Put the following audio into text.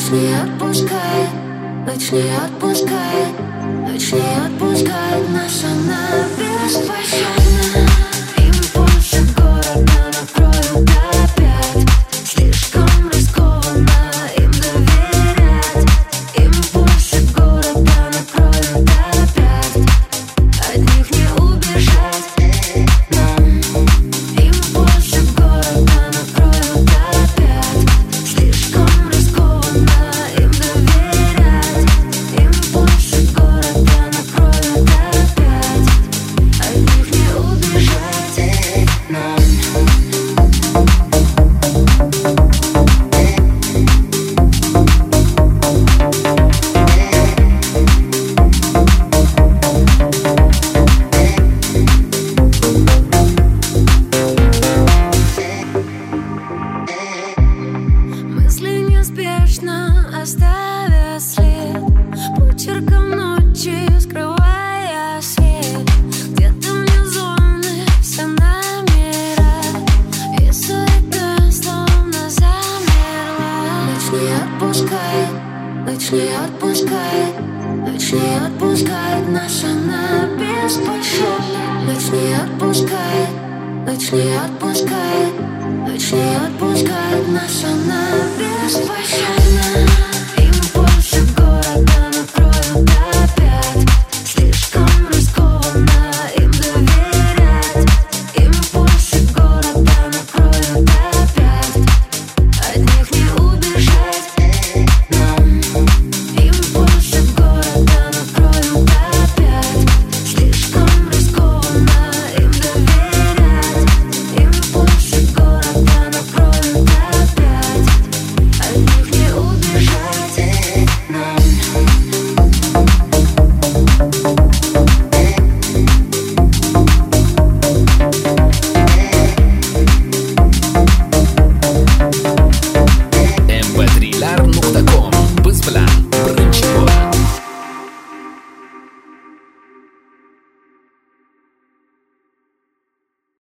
Ночь не отпускает, ночь не отпускает, ночь не отпускает нас, она беспощадна. Импульсы города накроют опять. Слишком рискованно им доверять. Импульсы города накроют опять. От них не убежать нам. Импульсы города накроют опять. Слишком рискованно им доверять. Импульсы города накроют опять. От них не убежать нам. Мысли неспешно оставя след, почерком ночи скрывая свет. Где-то внизу все номера, и суета словно замерла. Ночь не отпускает, ночь не отпускает, ночь не отпускает нас, она беспощадна. Ночь не отпускает, ночь не отпускает, ночь не отпускает